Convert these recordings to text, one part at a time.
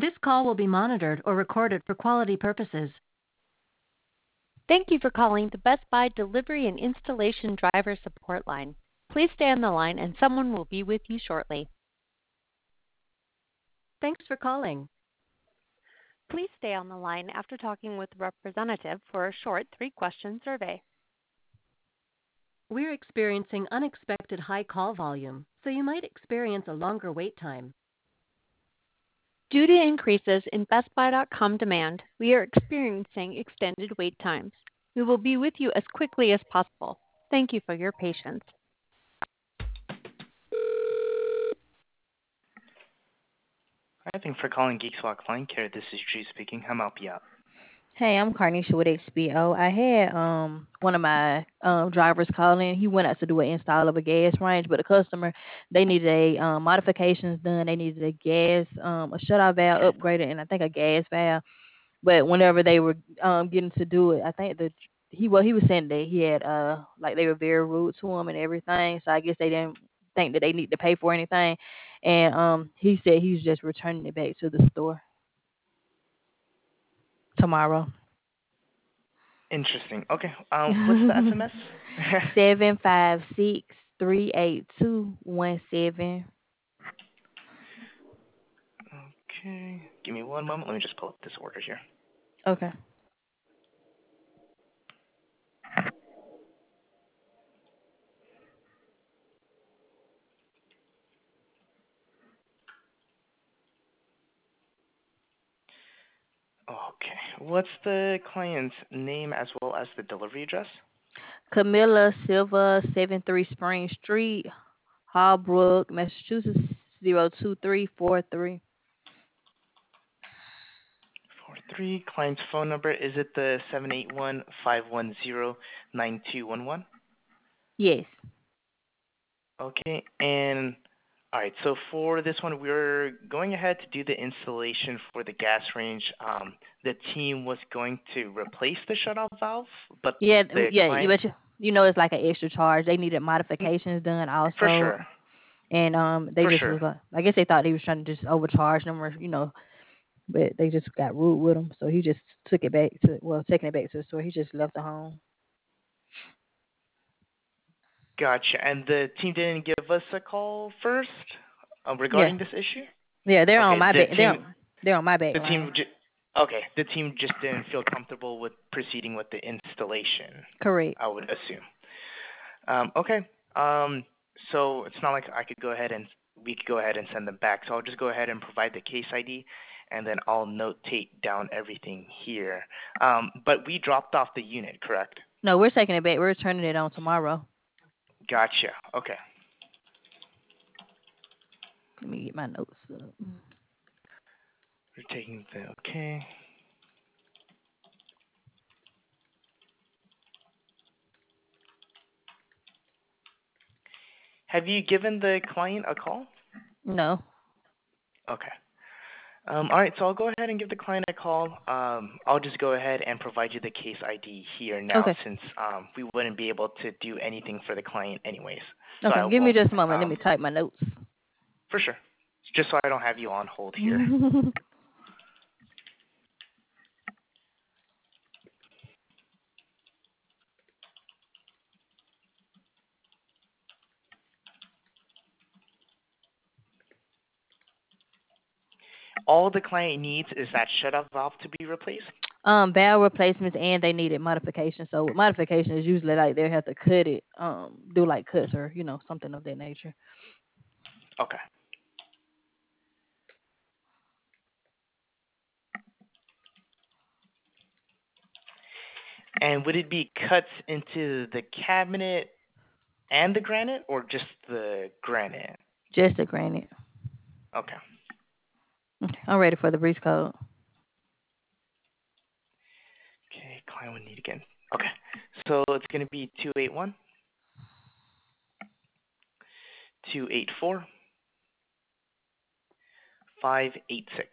This call will be monitored or recorded for quality purposes. Thank you for calling the Best Buy Delivery and Installation Driver Support Line. Please stay on the line and someone will be with you shortly. Thanks for calling. Please stay on the line after talking with a representative for a short 3-question survey. We're experiencing unexpected high call volume, so you might experience a longer wait time. Due to increases in BestBuy.com demand, we are experiencing extended wait times. We will be with you as quickly as possible. Thank you for your patience. Hi, thanks for calling Geeks Walk Line Care. This is Drew speaking. How may I help you out? Hey, I'm Carnisha with XBO. I had one of my drivers call in. He went out to do an install of a gas range, but the customer, they needed a modifications done. They needed a gas, a shutoff valve upgraded, and I think a gas valve. But whenever they were getting to do it, I think he was saying that he had like they were very rude to him and everything. So I guess they didn't think that they need to pay for anything. And he said he's just returning it back to the store tomorrow. Interesting. Okay. What's the SMS? 756-382-17. Okay. Give me one moment. Let me just pull up this order here. Okay. Okay. What's the client's name as well as the delivery address? Camilla Silva, 73 Spring Street, Hallbrook, Massachusetts, 02343. 43. Client's phone number, is it the 781-510-9211? Yes. Okay. And all right, so for this one, we're going ahead to do the installation for the gas range. The team was going to replace the shutoff valve, but Yeah, client... but you know it's like an extra charge. They needed modifications done also. For sure. And they for just sure. was like, I guess they thought he was trying to just overcharge them, or but they just got rude with him. So he just taking it back to the store. He just left the home. Gotcha. And the team didn't give us a call first regarding this issue? Yeah, they're okay, on my the back. team, They're on my back the line. team the team just didn't feel comfortable with proceeding with the installation. Correct. I would assume. Okay. So it's not like we could go ahead and send them back. So I'll just go ahead and provide the case ID, and then I'll notate down everything here. But we dropped off the unit, correct? No, we're taking it back. We're turning it on tomorrow. Gotcha. Okay. Let me get my notes up. We're taking the okay. Have you given the client a call? No. Okay. All right, so I'll go ahead and give the client a call. I'll just go ahead and provide you the case ID here now, Okay. since we wouldn't be able to do anything for the client anyways. So Okay, give me just a moment. Let me type my notes. For sure. Just so I don't have you on hold here. All the client needs is that shutoff valve to be replaced? Valve replacements, and they needed modification. So modification is usually like they have to cut it, do like cuts or something of that nature. Okay. And would it be cuts into the cabinet and the granite, or just the granite? Just the granite. Okay. Okay, I'm ready for the breach code. Okay, client would need again. Okay, so it's going to be 281 284 586.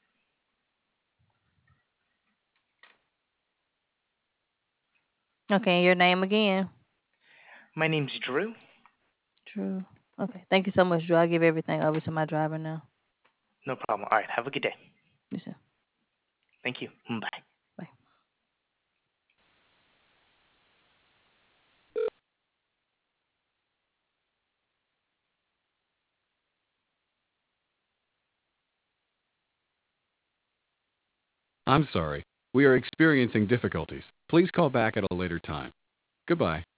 Okay, your name again? My name's Drew. Drew. Okay, thank you so much, Drew. I'll give everything over to my driver now. No problem. All right, have a good day. Yes, sir. Thank you. Bye. Bye. I'm sorry. We are experiencing difficulties. Please call back at a later time. Goodbye.